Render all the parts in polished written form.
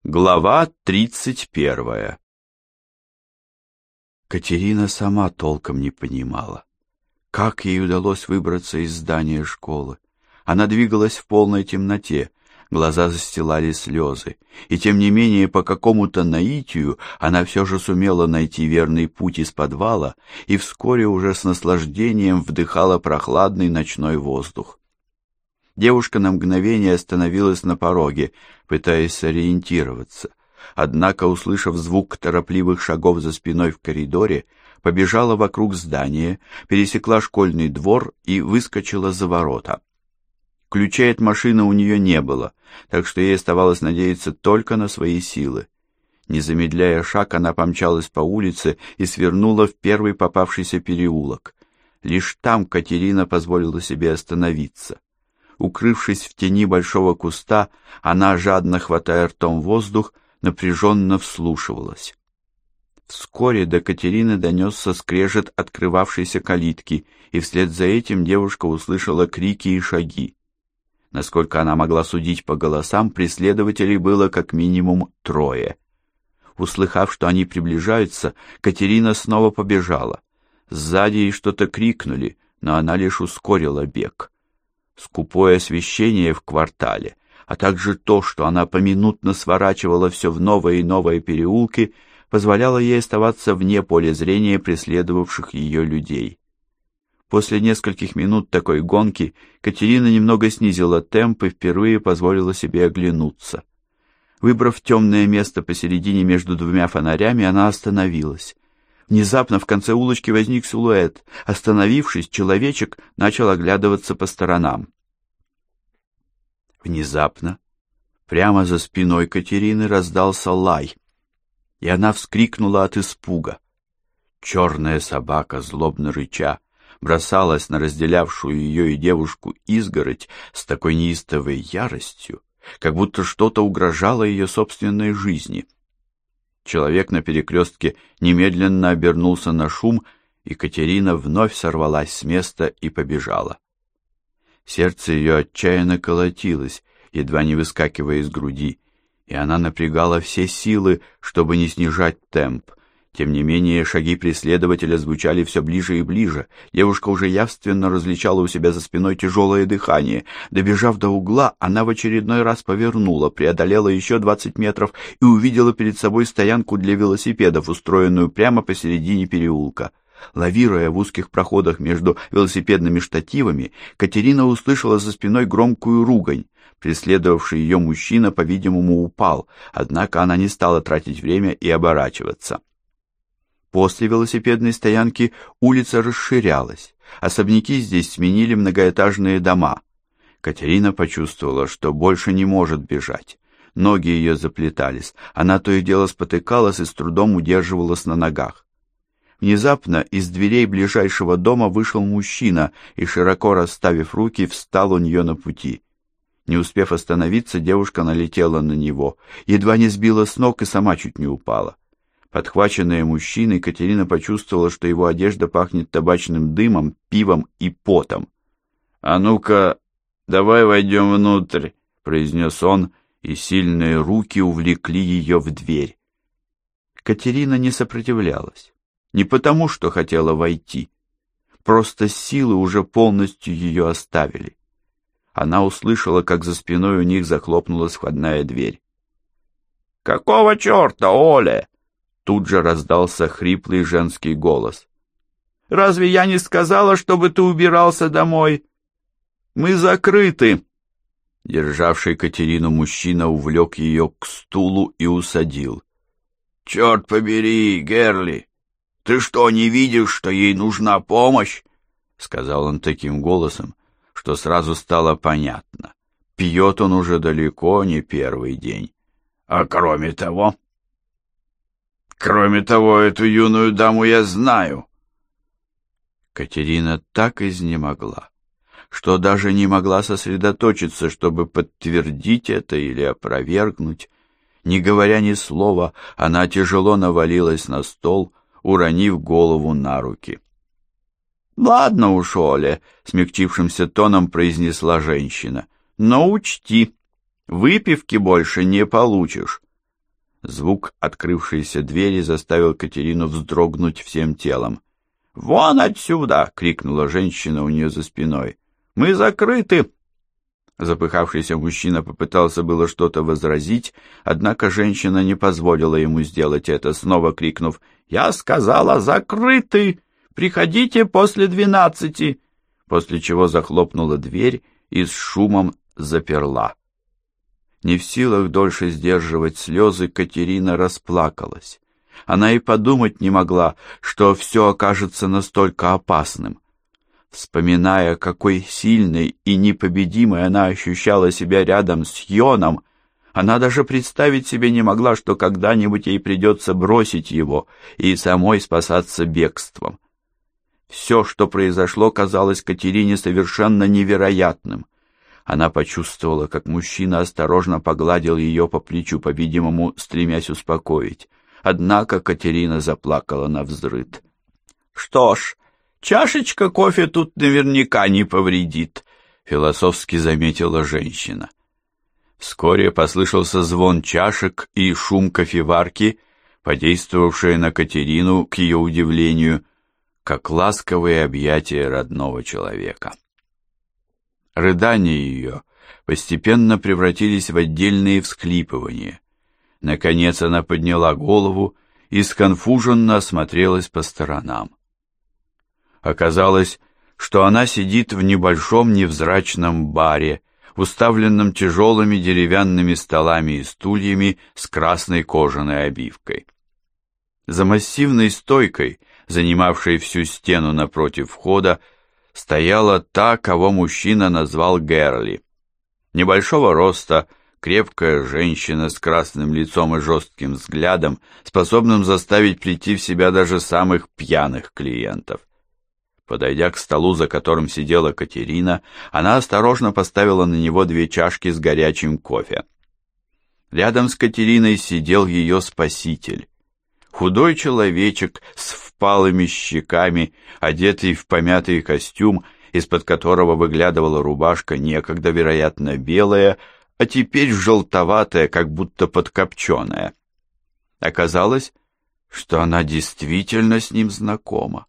Глава 31. Катерина сама толком не понимала, как ей удалось выбраться из здания школы. Она двигалась в полной темноте, глаза застилали слезы, и тем не менее по какому-то наитию она все же сумела найти верный путь из подвала и вскоре уже с наслаждением вдыхала прохладный ночной воздух. Девушка на мгновение остановилась на пороге, пытаясь сориентироваться. Однако, услышав звук торопливых шагов за спиной в коридоре, побежала вокруг здания, пересекла школьный двор и выскочила за ворота. Ключей от машины у нее не было, так что ей оставалось надеяться только на свои силы. Не замедляя шаг, она помчалась по улице и свернула в первый попавшийся переулок. Лишь там Катерина позволила себе остановиться. Укрывшись в тени большого куста, она, жадно хватая ртом воздух, напряженно вслушивалась. Вскоре до Катерины донесся скрежет открывавшейся калитки, и вслед за этим девушка услышала крики и шаги. Насколько она могла судить по голосам, преследователей было как минимум 3. Услыхав, что они приближаются, Катерина снова побежала. Сзади ей что-то крикнули, но она лишь ускорила бег. Скупое освещение в квартале, а также то, что она поминутно сворачивала все в новые и новые переулки, позволяло ей оставаться вне поля зрения преследовавших ее людей. После нескольких минут такой гонки Катерина немного снизила темп и впервые позволила себе оглянуться. Выбрав темное место посередине между 2 фонарями, она остановилась. Внезапно в конце улочки возник силуэт. Остановившись, человечек начал оглядываться по сторонам. Внезапно, прямо за спиной Катерины раздался лай, и она вскрикнула от испуга. Черная собака, злобно рыча, бросалась на разделявшую ее и девушку изгородь с такой неистовой яростью, как будто что-то угрожало ее собственной жизни. Человек на перекрестке немедленно обернулся на шум, и Катерина вновь сорвалась с места и побежала. Сердце ее отчаянно колотилось, едва не выскакивая из груди, и она напрягала все силы, чтобы не снижать темп. Тем не менее, шаги преследователя звучали все ближе и ближе. Девушка уже явственно различала у себя за спиной тяжелое дыхание. Добежав до угла, она в очередной раз повернула, преодолела еще 20 метров и увидела перед собой стоянку для велосипедов, устроенную прямо посередине переулка. Лавируя в узких проходах между велосипедными штативами, Катерина услышала за спиной громкую ругань. Преследовавший ее мужчина, по-видимому, упал, однако она не стала тратить время и оборачиваться. После велосипедной стоянки улица расширялась. Особняки здесь сменили многоэтажные дома. Катерина почувствовала, что больше не может бежать. Ноги ее заплетались. Она то и дело спотыкалась и с трудом удерживалась на ногах. Внезапно из дверей ближайшего дома вышел мужчина и, широко расставив руки, встал у нее на пути. Не успев остановиться, девушка налетела на него, едва не сбила с ног и сама чуть не упала. Подхваченная мужчиной, Катерина почувствовала, что его одежда пахнет табачным дымом, пивом и потом. «А ну-ка, давай войдем внутрь», — произнес он, и сильные руки увлекли ее в дверь. Катерина не сопротивлялась. Не потому, что хотела войти. Просто силы уже полностью ее оставили. Она услышала, как за спиной у них захлопнулась входная дверь. «Какого черта, Оля?» Тут же раздался хриплый женский голос. «Разве я не сказала, чтобы ты убирался домой? Мы закрыты!» Державший Катерину мужчина увлек ее к стулу и усадил. «Черт побери, Герли! Ты что, не видишь, что ей нужна помощь?» Сказал он таким голосом, что сразу стало понятно. Пьет он уже далеко не первый день. «А кроме того, эту юную даму я знаю». Катерина так изнемогла, что даже не могла сосредоточиться, чтобы подтвердить это или опровергнуть. Не говоря ни слова, она тяжело навалилась на стол, уронив голову на руки. «Ладно уж, Оля», — смягчившимся тоном произнесла женщина, — «но учти, выпивки больше не получишь». Звук открывшейся двери заставил Катерину вздрогнуть всем телом. «Вон отсюда!» — крикнула женщина у нее за спиной. «Мы закрыты!» Запыхавшийся мужчина попытался было что-то возразить, однако женщина не позволила ему сделать это, снова крикнув: «Я сказала, закрыты! Приходите после 12!» После чего захлопнула дверь и с шумом заперла. Не в силах дольше сдерживать слезы, Катерина расплакалась. Она и подумать не могла, что все окажется настолько опасным. Вспоминая, какой сильной и непобедимой она ощущала себя рядом с Йоном, она даже представить себе не могла, что когда-нибудь ей придется бросить его и самой спасаться бегством. Все, что произошло, казалось Катерине совершенно невероятным. Она почувствовала, как мужчина осторожно погладил ее по плечу, по-видимому, стремясь успокоить. Однако Катерина заплакала навзрыд. «Что ж, чашечка кофе тут наверняка не повредит», — философски заметила женщина. Вскоре послышался звон чашек и шум кофеварки, подействовавшие на Катерину, к ее удивлению, как ласковые объятия родного человека. Рыдания ее постепенно превратились в отдельные всхлипывания. Наконец она подняла голову и сконфуженно осмотрелась по сторонам. Оказалось, что она сидит в небольшом невзрачном баре, уставленном тяжелыми деревянными столами и стульями с красной кожаной обивкой. За массивной стойкой, занимавшей всю стену напротив входа, стояла та, кого мужчина назвал Герли. Небольшого роста, крепкая женщина с красным лицом и жестким взглядом, способным заставить прийти в себя даже самых пьяных клиентов. Подойдя к столу, за которым сидела Катерина, она осторожно поставила на него 2 чашки с горячим кофе. Рядом с Катериной сидел ее спаситель. Худой человечек с впалыми щеками, одетый в помятый костюм, из-под которого выглядывала рубашка, некогда, вероятно, белая, а теперь желтоватая, как будто подкопченая. Оказалось, что она действительно с ним знакома.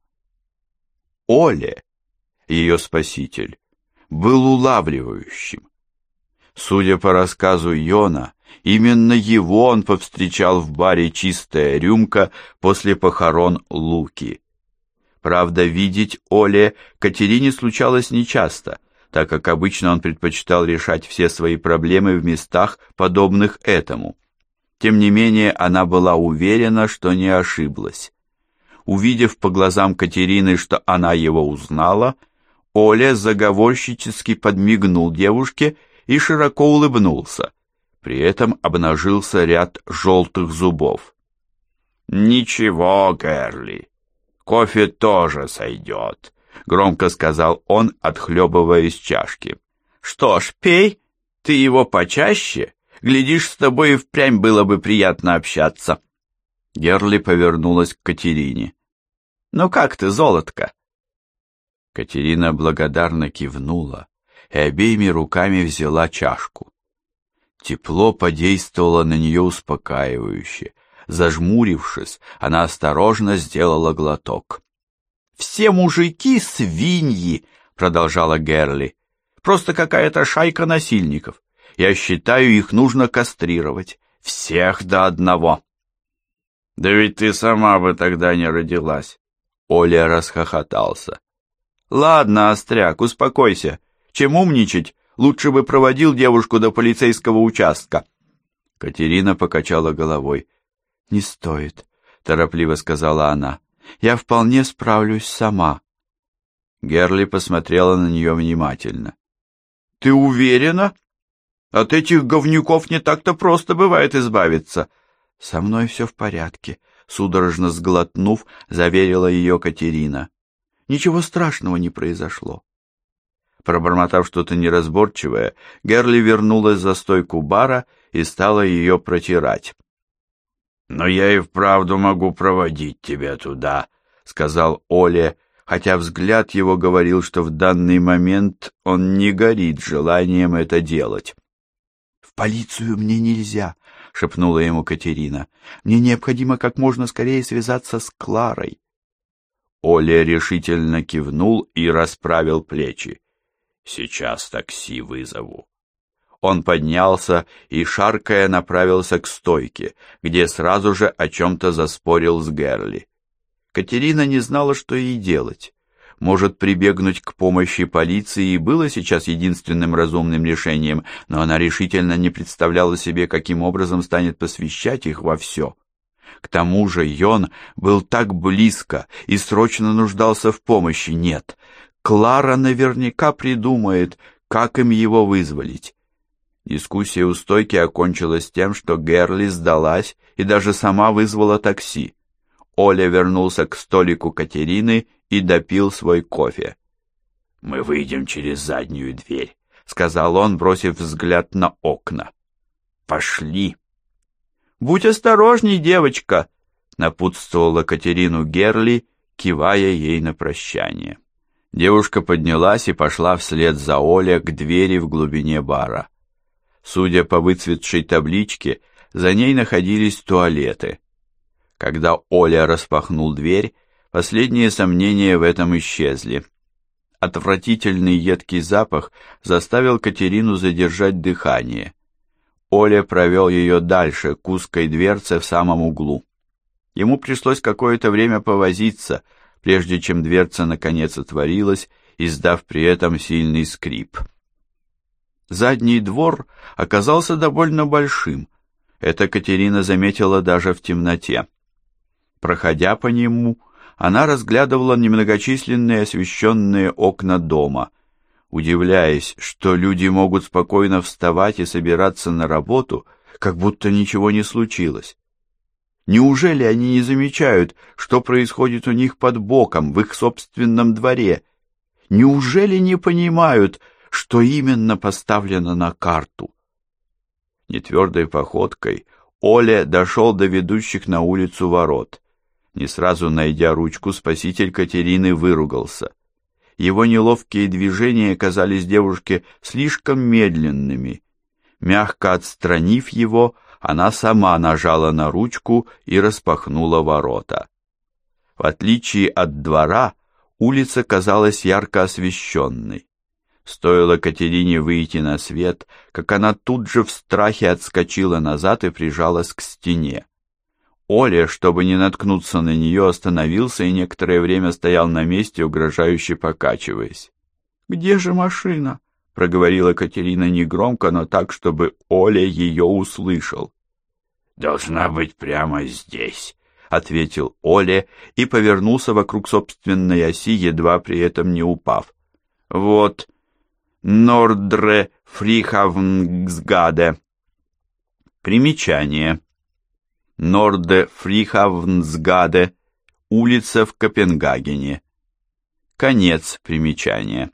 Оле, ее спаситель, был улавливающим. Судя по рассказу Йона, именно его он повстречал в баре «Чистая рюмка» после похорон Луки. Правда, видеть Оле Катерине случалось нечасто, так как обычно он предпочитал решать все свои проблемы в местах, подобных этому. Тем не менее, она была уверена, что не ошиблась. Увидев по глазам Катерины, что она его узнала, Оля заговорщически подмигнул девушке и широко улыбнулся. При этом обнажился ряд желтых зубов. «Ничего, Герли, кофе тоже сойдет», — громко сказал он, отхлебывая из чашки. «Что ж, пей, ты его почаще, глядишь, с тобой и впрямь было бы приятно общаться». Герли повернулась к Катерине. «Ну как ты, золотко?» Катерина благодарно кивнула и обеими руками взяла чашку. Тепло подействовало на нее успокаивающе. Зажмурившись, она осторожно сделала глоток. «Все мужики свиньи», — продолжала Герли. «Просто какая-то шайка насильников. Я считаю, их нужно кастрировать. Всех до одного». «Да ведь ты сама бы тогда не родилась». Оля расхохотался. «Ладно, остряк, успокойся. Чем умничать, лучше бы проводил девушку до полицейского участка». Катерина покачала головой. «Не стоит», — торопливо сказала она. «Я вполне справлюсь сама». Герли посмотрела на нее внимательно. «Ты уверена? От этих говнюков не так-то просто бывает избавиться». «Со мной все в порядке», — судорожно сглотнув, заверила ее Катерина. «Ничего страшного не произошло». Пробормотав что-то неразборчивое, Герли вернулась за стойку бара и стала ее протирать. «Но я и вправду могу проводить тебя туда», — сказал Оле, хотя взгляд его говорил, что в данный момент он не горит желанием это делать. «В полицию мне нельзя», — шепнула ему Катерина. «Мне необходимо как можно скорее связаться с Кларой». Оля решительно кивнул и расправил плечи. «Сейчас такси вызову». Он поднялся и, шаркая, направился к стойке, где сразу же о чем-то заспорил с Герли. Катерина не знала, что ей делать. Может, прибегнуть к помощи полиции и было сейчас единственным разумным решением, но она решительно не представляла себе, каким образом станет посвящать их во все. К тому же Йон был так близко и срочно нуждался в помощи. Нет, Клара наверняка придумает, как им его вызволить. Дискуссия у стойки окончилась тем, что Герли сдалась и даже сама вызвала такси. Оля вернулся к столику Катерины и допил свой кофе. «Мы выйдем через заднюю дверь», — сказал он, бросив взгляд на окна. «Пошли». «Будь осторожней, девочка», — напутствовала Катерину Герли, кивая ей на прощание. Девушка поднялась и пошла вслед за Олей к двери в глубине бара. Судя по выцветшей табличке, за ней находились туалеты. Когда Оля распахнул дверь, последние сомнения в этом исчезли. Отвратительный едкий запах заставил Катерину задержать дыхание. Оля провел ее дальше, к узкой дверце в самом углу. Ему пришлось какое-то время повозиться, прежде чем дверца наконец отворилась, издав при этом сильный скрип. Задний двор оказался довольно большим. Это Катерина заметила даже в темноте. Проходя по нему, она разглядывала немногочисленные освещенные окна дома, удивляясь, что люди могут спокойно вставать и собираться на работу, как будто ничего не случилось. Неужели они не замечают, что происходит у них под боком, в их собственном дворе? Неужели не понимают, что именно поставлено на карту? Нетвердой походкой Оля дошел до ведущих на улицу ворот. Не сразу найдя ручку, спаситель Катерины выругался. Его неловкие движения казались девушке слишком медленными. Мягко отстранив его, она сама нажала на ручку и распахнула ворота. В отличие от двора, улица казалась ярко освещенной. Стоило Катерине выйти на свет, как она тут же в страхе отскочила назад и прижалась к стене. Оля, чтобы не наткнуться на нее, остановился и некоторое время стоял на месте, угрожающе покачиваясь. «Где же машина?» — проговорила Катерина негромко, но так, чтобы Оля ее услышал. «Должна быть прямо здесь», — ответил Оля и повернулся вокруг собственной оси, едва при этом не упав. «Вот, Нордре Фрихавнгсгаде». Примечание. Норде Фрихавнгсгаде, улица в Копенгагене. Конец примечания.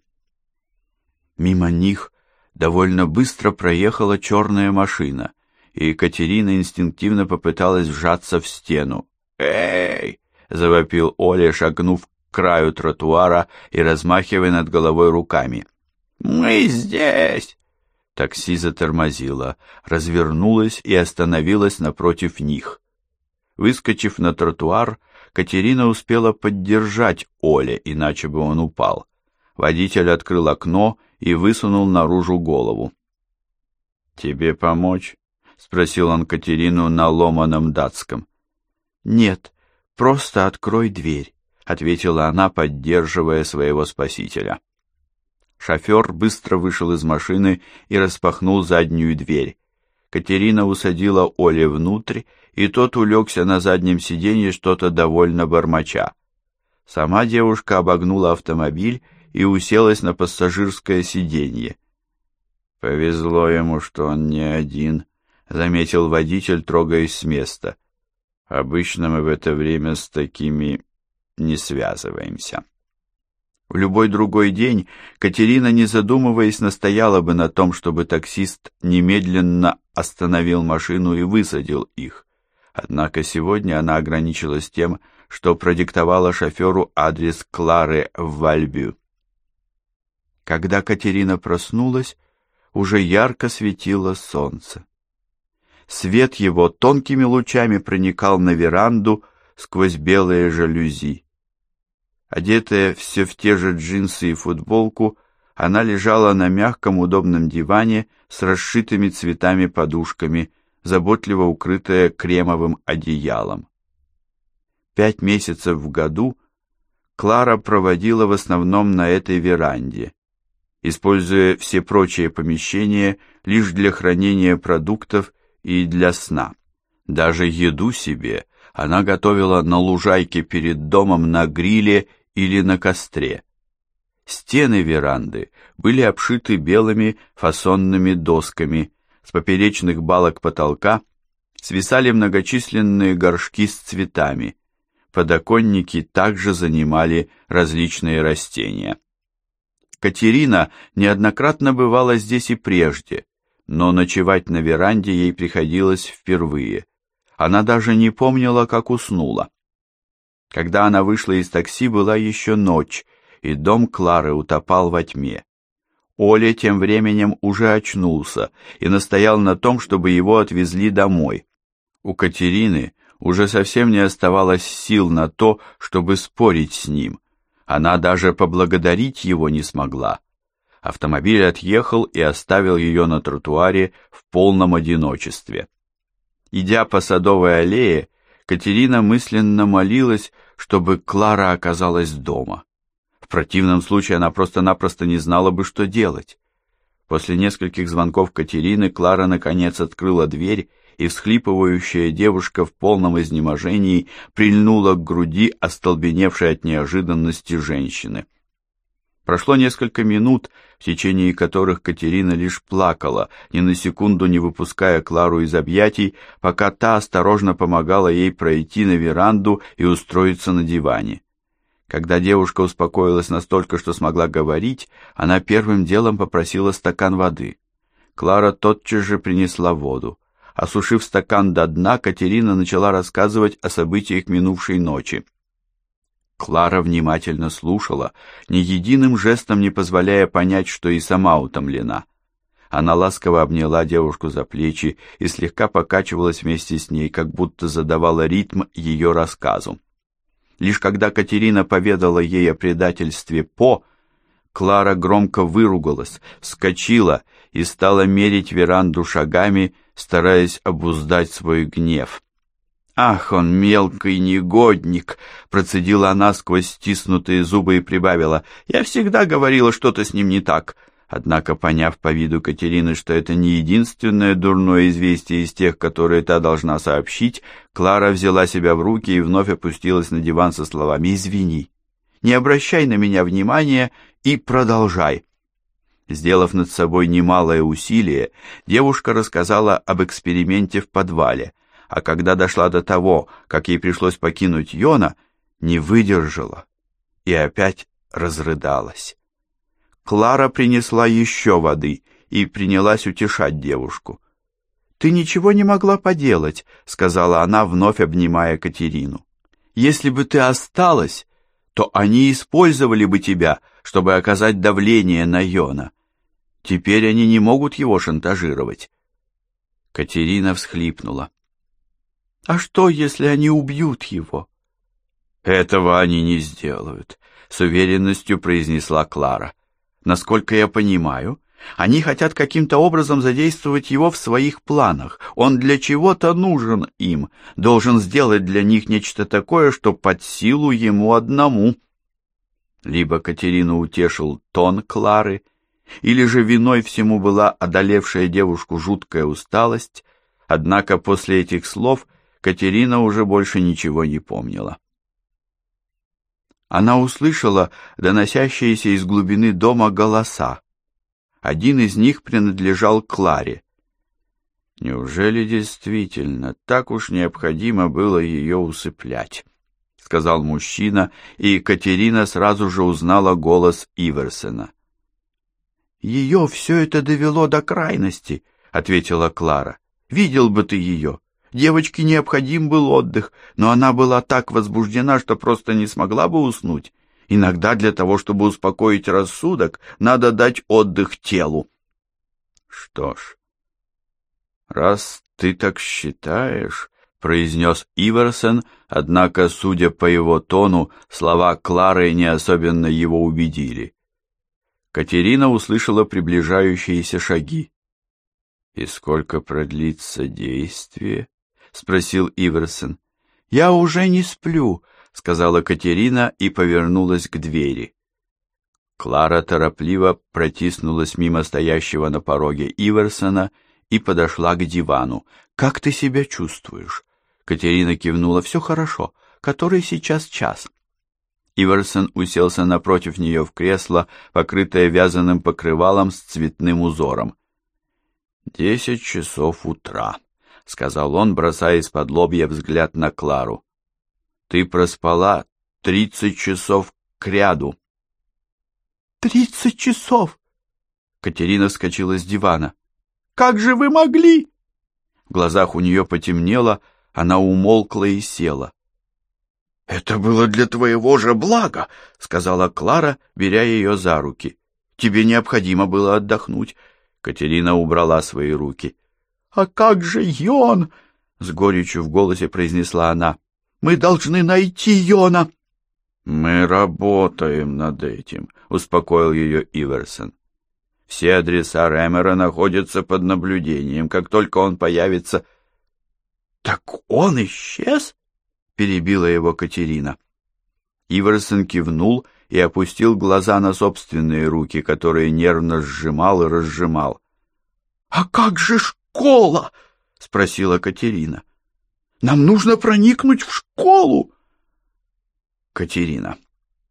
Мимо них довольно быстро проехала черная машина, и Екатерина инстинктивно попыталась вжаться в стену. «Эй!» — завопил Оля, шагнув к краю тротуара и размахивая над головой руками. «Мы здесь!» Такси затормозило, развернулось и остановилось напротив них. Выскочив на тротуар, Катерина успела поддержать Оле, иначе бы он упал. Водитель открыл окно и высунул наружу голову. «Тебе помочь?» — спросил он Катерину на ломаном датском. «Нет, просто открой дверь», — ответила она, поддерживая своего спасителя. Шофер быстро вышел из машины и распахнул заднюю дверь. Катерина усадила Оле внутрь, и тот улегся на заднем сиденье, что-то довольно бормоча. Сама девушка обогнула автомобиль и уселась на пассажирское сиденье. «Повезло ему, что он не один», — заметил водитель, трогаясь с места. «Обычно мы в это время с такими не связываемся». В любой другой день Катерина, не задумываясь, настояла бы на том, чтобы таксист немедленно остановил машину и высадил их. Однако сегодня она ограничилась тем, что продиктовала шоферу адрес Клары в Вальбю. Когда Катерина проснулась, уже ярко светило солнце. Свет его тонкими лучами проникал на веранду сквозь белые жалюзи. Одетая все в те же джинсы и футболку, она лежала на мягком удобном диване с расшитыми цветами подушками, заботливо укрытая кремовым одеялом. 5 месяцев в году Клара проводила в основном на этой веранде, используя все прочие помещения лишь для хранения продуктов и для сна. Даже еду себе она готовила на лужайке перед домом на гриле или на костре. Стены веранды были обшиты белыми фасонными досками, с поперечных балок потолка свисали многочисленные горшки с цветами, подоконники также занимали различные растения. Катерина неоднократно бывала здесь и прежде, но ночевать на веранде ей приходилось впервые. Она даже не помнила, как уснула. Когда она вышла из такси, была еще ночь, и дом Клары утопал во тьме. Оля тем временем уже очнулся и настоял на том, чтобы его отвезли домой. У Катерины уже совсем не оставалось сил на то, чтобы спорить с ним. Она даже поблагодарить его не смогла. Автомобиль отъехал и оставил ее на тротуаре в полном одиночестве. Идя по Садовой аллее, Катерина мысленно молилась, чтобы Клара оказалась дома. В противном случае она просто-напросто не знала бы, что делать. После нескольких звонков Катерины Клара наконец открыла дверь, и всхлипывающая девушка в полном изнеможении прильнула к груди остолбеневшей от неожиданности женщины. Прошло несколько минут, в течение которых Катерина лишь плакала, ни на секунду не выпуская Клару из объятий, пока та осторожно помогала ей пройти на веранду и устроиться на диване. Когда девушка успокоилась настолько, что смогла говорить, она первым делом попросила стакан воды. Клара тотчас же принесла воду. Осушив стакан до дна, Катерина начала рассказывать о событиях минувшей ночи. Клара внимательно слушала, ни единым жестом не позволяя понять, что и сама утомлена. Она ласково обняла девушку за плечи и слегка покачивалась вместе с ней, как будто задавала ритм ее рассказу. Лишь когда Катерина поведала ей о предательстве По, Клара громко выругалась, вскочила и стала мерить веранду шагами, стараясь обуздать свой гнев. «Ах, он мелкий негодник!» — процедила она сквозь стиснутые зубы и прибавила. «Я всегда говорила, что-то с ним не так». Однако, поняв по виду Катерины, что это не единственное дурное известие из тех, которые та должна сообщить, Клара взяла себя в руки и вновь опустилась на диван со словами «Извини, не обращай на меня внимания и продолжай». Сделав над собой немалое усилие, девушка рассказала об эксперименте в подвале, а когда дошла до того, как ей пришлось покинуть Йона, не выдержала и опять разрыдалась. Клара принесла еще воды и принялась утешать девушку. «Ты ничего не могла поделать», — сказала она, вновь обнимая Катерину. «Если бы ты осталась, то они использовали бы тебя, чтобы оказать давление на Йона. Теперь они не могут его шантажировать». Катерина всхлипнула. «А что, если они убьют его?» «Этого они не сделают», — с уверенностью произнесла Клара. «Насколько я понимаю, они хотят каким-то образом задействовать его в своих планах. Он для чего-то нужен им, должен сделать для них нечто такое, что под силу ему одному». Либо Катерину утешил тон Клары, или же виной всему была одолевшая девушку жуткая усталость, однако после этих слов Катерина уже больше ничего не помнила. Она услышала доносящиеся из глубины дома голоса. Один из них принадлежал Кларе. «Неужели действительно так уж необходимо было ее усыплять?» — сказал мужчина, и Катерина сразу же узнала голос Иверсена. «Ее все это довело до крайности», — ответила Клара. «Видел бы ты ее. Девочке необходим был отдых, но она была так возбуждена, что просто не смогла бы уснуть. Иногда для того, чтобы успокоить рассудок, надо дать отдых телу». «Что ж, раз «Ты так считаешь?» — произнес Иверсон, однако, судя по его тону, слова Клары не особенно его убедили. Катерина услышала приближающиеся шаги. «И сколько продлится действие?» — спросил Иверсон. «Я уже не сплю», — сказала Катерина и повернулась к двери. Клара торопливо протиснулась мимо стоящего на пороге Иверсона и подошла к дивану. «Как ты себя чувствуешь?» Катерина кивнула. «Все хорошо. Который сейчас час?» Иверсон уселся напротив нее в кресло, покрытое вязаным покрывалом с цветным узором. 10 часов утра», — сказал он, бросая из-под лобья взгляд на Клару. «Ты проспала 30 часов кряду». 30 часов!» Катерина вскочила с дивана. «Как же вы могли?» В глазах у нее потемнело, она умолкла и села. «Это было для твоего же блага», — сказала Клара, беря ее за руки. «Тебе необходимо было отдохнуть». Катерина убрала свои руки. «А как же Йон?» — с горечью в голосе произнесла она. «Мы должны найти Йона». «Мы работаем над этим», — успокоил ее Иверсон. «Все адреса Рэмера находятся под наблюдением. Как только он появится...» «Так он исчез?» — перебила его Катерина. Иверсон кивнул и опустил глаза на собственные руки, которые нервно сжимал и разжимал. «А как же школа?» — спросила Катерина. «Нам нужно проникнуть в школу!» «Катерина,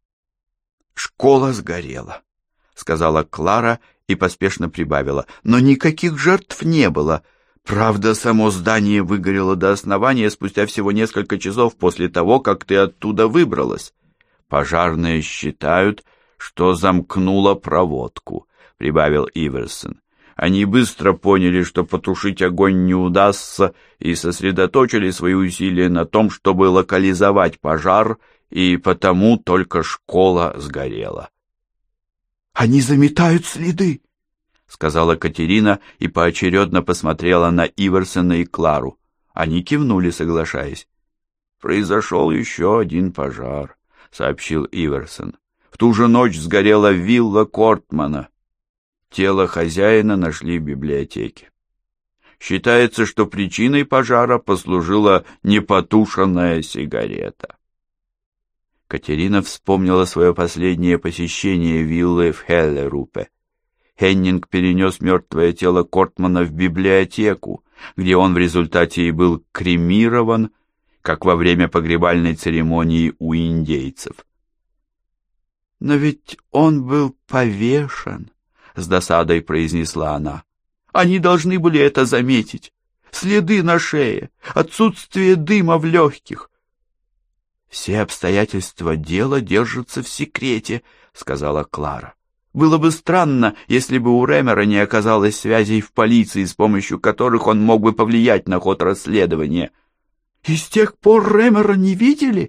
школа сгорела», — сказала Клара и поспешно прибавила. «Но никаких жертв не было. Правда, само здание выгорело до основания спустя всего несколько часов после того, как ты оттуда выбралась. Пожарные считают, что замкнула проводку», — прибавил Иверсон. «Они быстро поняли, что потушить огонь не удастся, и сосредоточили свои усилия на том, чтобы локализовать пожар, и потому только школа сгорела». «Они заметают следы», — сказала Катерина и поочередно посмотрела на Иверсона и Клару. Они кивнули, соглашаясь. «Произошел еще один пожар», — сообщил Иверсон. «В ту же ночь сгорела вилла Кортмана. Тело хозяина нашли в библиотеке. Считается, что причиной пожара послужила непотушенная сигарета». Катерина вспомнила свое последнее посещение виллы в Хеллерупе. Хеннинг перенес мертвое тело Кортмана в библиотеку, где он в результате и был кремирован, как во время погребальной церемонии у индейцев. «Но ведь он был повешен», — с досадой произнесла она. «Они должны были это заметить. Следы на шее, отсутствие дыма в легких». «Все обстоятельства дела держатся в секрете», — сказала Клара. «Было бы странно, если бы у Рэмера не оказалось связей в полиции, с помощью которых он мог бы повлиять на ход расследования». «И с тех пор Рэмера не видели?»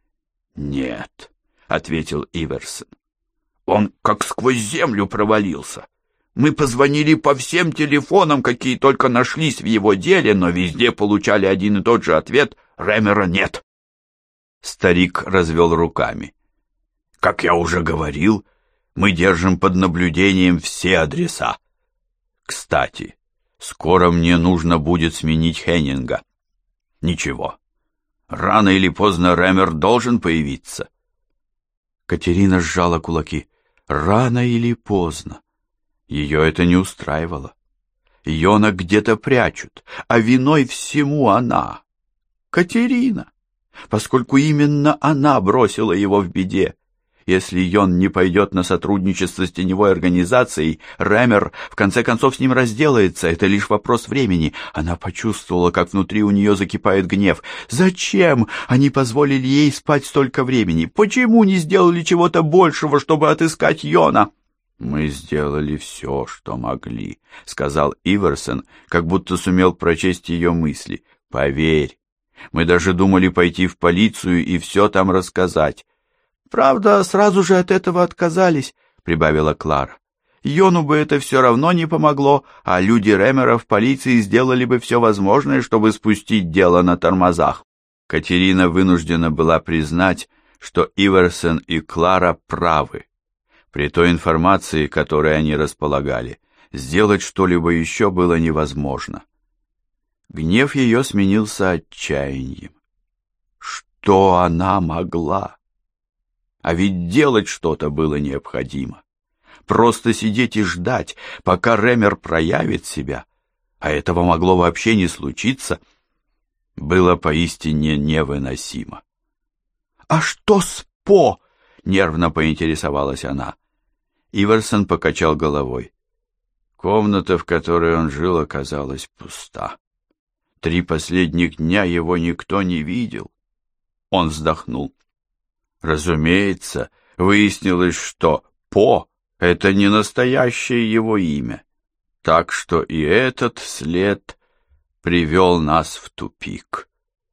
«Нет», — ответил Иверсон. «Он как сквозь землю провалился. Мы позвонили по всем телефонам, какие только нашлись в его деле, но везде получали один и тот же ответ — Рэмера нет». Старик развел руками. «Как я уже говорил, мы держим под наблюдением все адреса. Кстати, скоро мне нужно будет сменить Хеннинга. Ничего, рано или поздно Рэмер должен появиться». Катерина сжала кулаки. Рано или поздно. Ее это не устраивало. Йона где-то прячут, а виной всему она, Катерина, поскольку именно она бросила его в беде. Если Йон не пойдет на сотрудничество с теневой организацией, Рэмер в конце концов с ним разделается. Это лишь вопрос времени. Она почувствовала, как внутри у нее закипает гнев. Зачем они позволили ей спать столько времени? Почему не сделали чего-то большего, чтобы отыскать Йона? «Мы сделали все, что могли», — сказал Иверсон, как будто сумел прочесть ее мысли. «Поверь, мы даже думали пойти в полицию и все там рассказать». «Правда, сразу же от этого отказались», — прибавила Клара. Йону бы это все равно не помогло, а люди Ремера в полиции сделали бы все возможное, чтобы спустить дело на тормозах. Катерина вынуждена была признать, что Иверсон и Клара правы. При той информации, которой они располагали, сделать что-либо еще было невозможно. Гнев ее сменился отчаянием. Что она могла? А ведь делать что-то было необходимо. Просто сидеть и ждать, пока Ремер проявит себя, а этого могло вообще не случиться, было поистине невыносимо. «А что с По?» — нервно поинтересовалась она. Иверсон покачал головой. Комната, в которой он жил, оказалась пуста. 3 последних дня его никто не видел. Он вздохнул. Разумеется, выяснилось, что По — это не настоящее его имя, так что и этот след привел нас в тупик.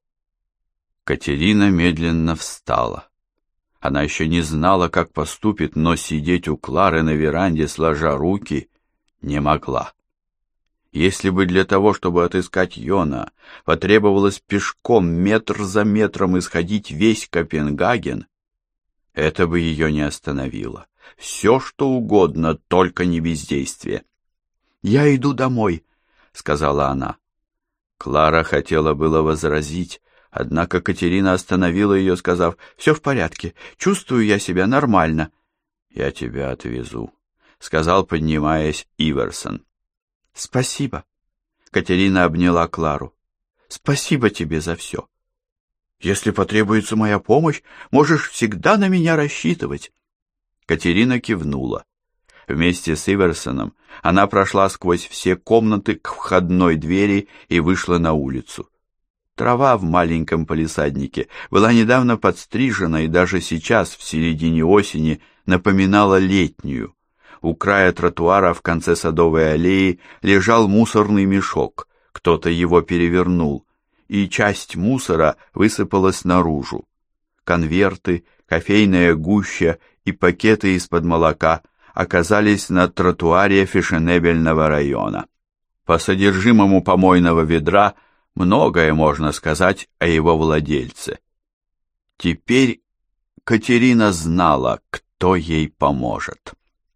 Катерина медленно встала. Она еще не знала, как поступит, но сидеть у Клары на веранде, сложа руки, не могла. Если бы для того, чтобы отыскать Йона, потребовалось пешком метр за метром исходить весь Копенгаген, это бы ее не остановило. Все, что угодно, только не бездействие. «Я иду домой», — сказала она. Клара хотела было возразить, однако Катерина остановила ее, сказав: «Все в порядке, чувствую я себя нормально». «Я тебя отвезу», — сказал, поднимаясь, Иверсон. «Спасибо». Катерина обняла Клару. «Спасибо тебе за все. Если потребуется моя помощь, можешь всегда на меня рассчитывать». Катерина кивнула. Вместе с Иверсоном она прошла сквозь все комнаты к входной двери и вышла на улицу. Трава в маленьком палисаднике была недавно подстрижена и даже сейчас, в середине осени, напоминала летнюю. У края тротуара в конце садовой аллеи лежал мусорный мешок. Кто-то его перевернул, и часть мусора высыпалась наружу. Конверты, кофейная гуща и пакеты из-под молока оказались на тротуаре фешенебельного района. По содержимому помойного ведра многое можно сказать о его владельце. Теперь Катерина знала, кто ей поможет.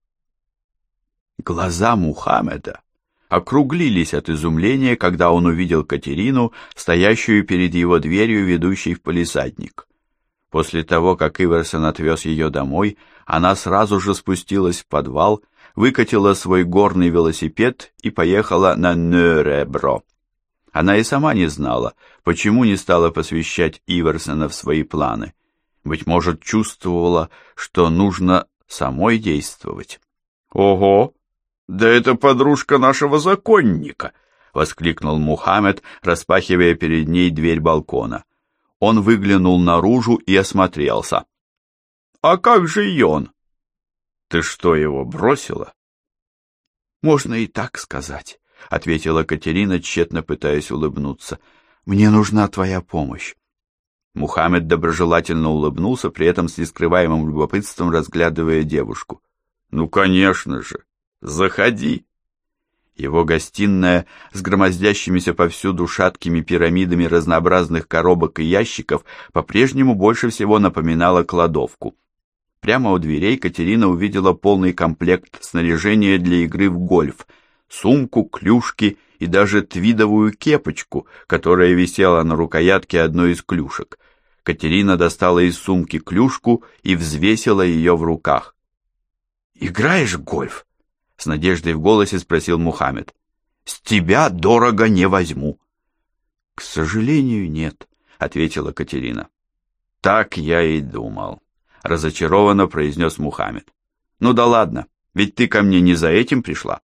Глаза Мухаммеда округлились от изумления, когда он увидел Катерину, стоящую перед его дверью, ведущей в палисадник. После того, как Иверсон отвез ее домой, она сразу же спустилась в подвал, выкатила свой горный велосипед и поехала на Нюребро. Она и сама не знала, почему не стала посвящать Иверсона в свои планы. Быть может, чувствовала, что нужно самой действовать. «Ого! Да это подружка нашего законника!» — воскликнул Мухаммед, распахивая перед ней дверь балкона. Он выглянул наружу и осмотрелся. «А как же Йон? Ты что, его бросила?» «Можно и так сказать», — ответила Катерина, тщетно пытаясь улыбнуться. «Мне нужна твоя помощь». Мухаммед доброжелательно улыбнулся, при этом с нескрываемым любопытством разглядывая девушку. «Ну, конечно же! Заходи!» Его гостиная с громоздящимися повсюду шаткими пирамидами разнообразных коробок и ящиков по-прежнему больше всего напоминала кладовку. Прямо у дверей Катерина увидела полный комплект снаряжения для игры в гольф, сумку, клюшки и даже твидовую кепочку, которая висела на рукоятке одной из клюшек. Катерина достала из сумки клюшку и взвесила ее в руках. «Играешь в гольф?» — с надеждой в голосе спросил Мухаммед. «С тебя дорого не возьму». «К сожалению, нет», — ответила Катерина. «Так я и думал», — разочарованно произнес Мухаммед. «Ну да ладно, ведь ты ко мне не за этим пришла».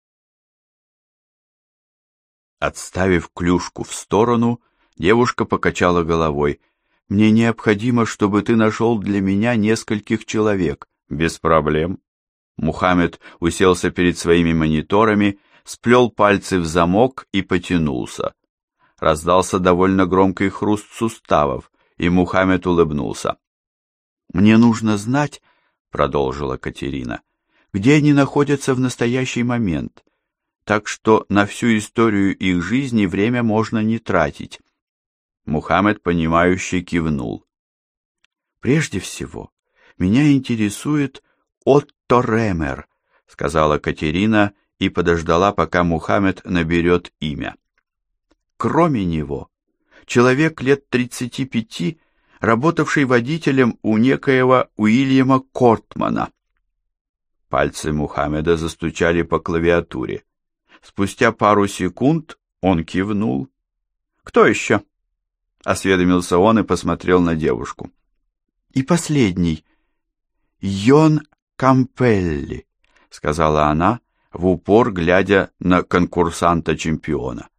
Отставив клюшку в сторону, девушка покачала головой. «Мне необходимо, чтобы ты нашел для меня нескольких человек». «Без проблем». Мухаммед уселся перед своими мониторами, сплел пальцы в замок и потянулся. Раздался довольно громкий хруст суставов, и Мухаммед улыбнулся. «Мне нужно знать», — продолжила Катерина, где они находятся в настоящий момент, так что на всю историю их жизни время можно не тратить. Мухаммед, понимающе кивнул. «Прежде всего, меня интересует Отто Ремер», — сказала Катерина и подождала, пока Мухаммед наберет имя. «Кроме него, человек лет 35, работавший водителем у некоего Уильяма Кортмана». Пальцы Мухаммеда застучали по клавиатуре. Спустя пару секунд он кивнул. «Кто еще?» — осведомился он и посмотрел на девушку. «И последний. Йон Кампелли», — сказала она, в упор глядя на конкурсанта-чемпиона.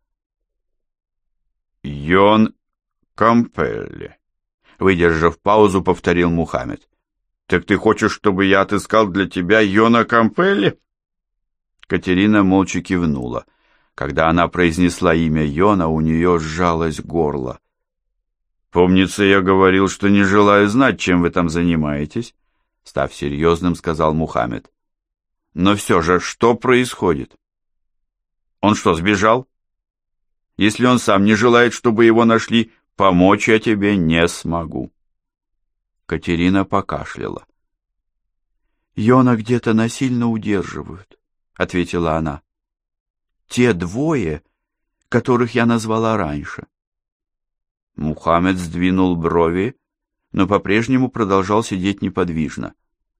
«Йон Кампелли», — выдержав паузу, повторил Мухаммед. «Так ты хочешь, чтобы я отыскал для тебя Йона Кампелли?» Катерина молча кивнула. Когда она произнесла имя Йона, у нее сжалось горло. «Помнится, я говорил, что не желаю знать, чем вы там занимаетесь», — став серьезным, сказал Мухаммед. «Но все же, что происходит? Он что, сбежал? Если он сам не желает, чтобы его нашли, помочь я тебе не смогу». Катерина покашляла. «Йона где-то насильно удерживают», — ответила она. «Те двое, которых я назвала раньше». Мухаммед сдвинул брови, но по-прежнему продолжал сидеть неподвижно.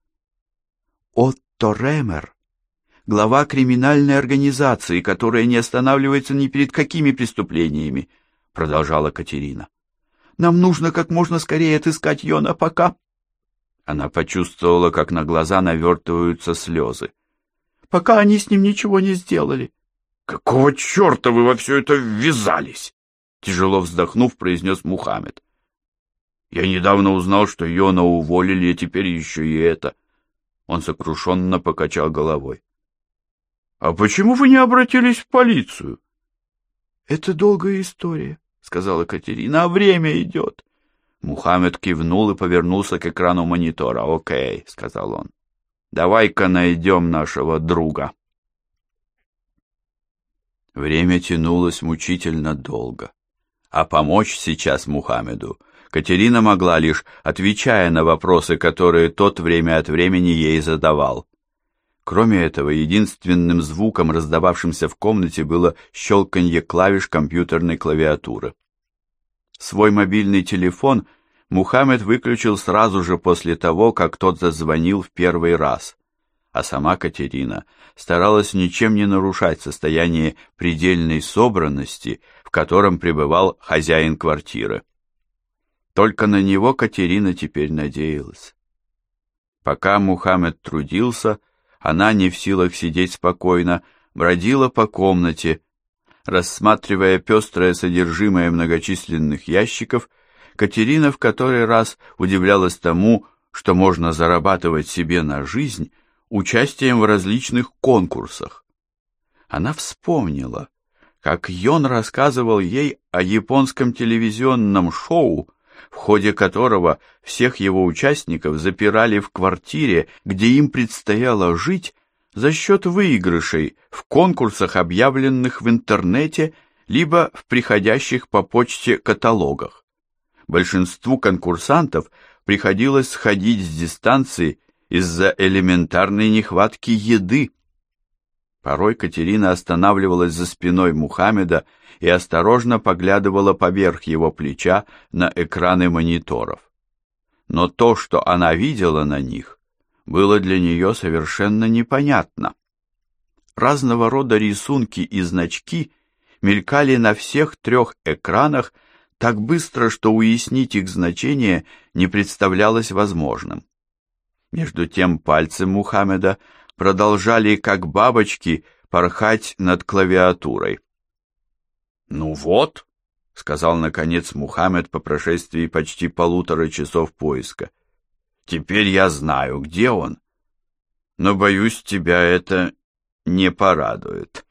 «Отто Ремер, глава криминальной организации, которая не останавливается ни перед какими преступлениями», — продолжала Катерина. «Нам нужно как можно скорее отыскать Йона, пока...» Она почувствовала, как на глаза навертываются слезы. «Пока они с ним ничего не сделали». «Какого черта вы во все это ввязались?» Тяжело вздохнув, произнес Мухаммед. «Я недавно узнал, что Йона уволили, а теперь еще и это». Он сокрушенно покачал головой. «А почему вы не обратились в полицию?» «Это долгая история», — сказала Катерина, — «а время идет». Мухаммед кивнул и повернулся к экрану монитора. «Окей», — сказал он, — «давай-ка найдем нашего друга». Время тянулось мучительно долго. А помочь сейчас Мухаммеду Катерина могла лишь, отвечая на вопросы, которые тот время от времени ей задавал. Кроме этого, единственным звуком, раздававшимся в комнате, было щелканье клавиш компьютерной клавиатуры. Свой мобильный телефон Мухаммед выключил сразу же после того, как тот зазвонил в первый раз, а сама Катерина старалась ничем не нарушать состояние предельной собранности, в котором пребывал хозяин квартиры. Только на него Катерина теперь надеялась. Пока Мухаммед трудился, она, не в силах сидеть спокойно, бродила по комнате. Рассматривая пестрое содержимое многочисленных ящиков, Катерина в который раз удивлялась тому, что можно зарабатывать себе на жизнь участием в различных конкурсах. Она вспомнила, как Йон рассказывал ей о японском телевизионном шоу, в ходе которого всех его участников запирали в квартире, где им предстояло жить за счет выигрышей в конкурсах, объявленных в интернете, либо в приходящих по почте каталогах. Большинству конкурсантов приходилось сходить с дистанции из-за элементарной нехватки еды. Порой Катерина останавливалась за спиной Мухаммеда и осторожно поглядывала поверх его плеча на экраны мониторов. Но то, что она видела на них, было для нее совершенно непонятно. Разного рода рисунки и значки мелькали на всех трех экранах так быстро, что уяснить их значение не представлялось возможным. Между тем пальцы Мухаммеда продолжали, как бабочки, порхать над клавиатурой. «Ну вот», — сказал наконец Мухаммед по прошествии почти 1,5 часов поиска, — «теперь я знаю, где он, но, боюсь, тебя это не порадует».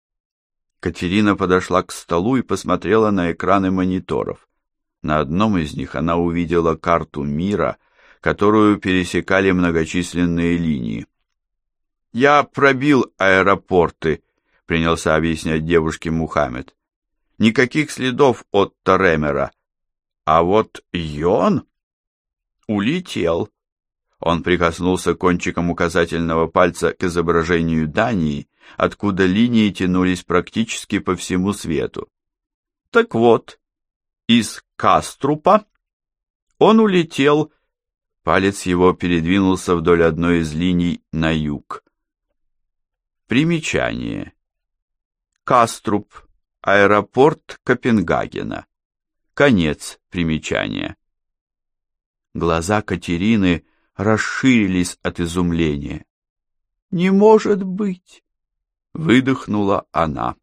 Катерина подошла к столу и посмотрела на экраны мониторов. На одном из них она увидела карту мира, которую пересекали многочисленные линии. «Я пробил аэропорты», — принялся объяснять девушке Мухаммед. «Никаких следов от Торемера. А вот Йон улетел». Он прикоснулся кончиком указательного пальца к изображению Дании, откуда линии тянулись практически по всему свету. Так вот, из Каструпа он улетел, палец его передвинулся вдоль одной из линий на юг. Примечание. Каструп, аэропорт Копенгагена. Конец примечания. Глаза Катерины расширились от изумления. «Не может быть!» — выдохнула она.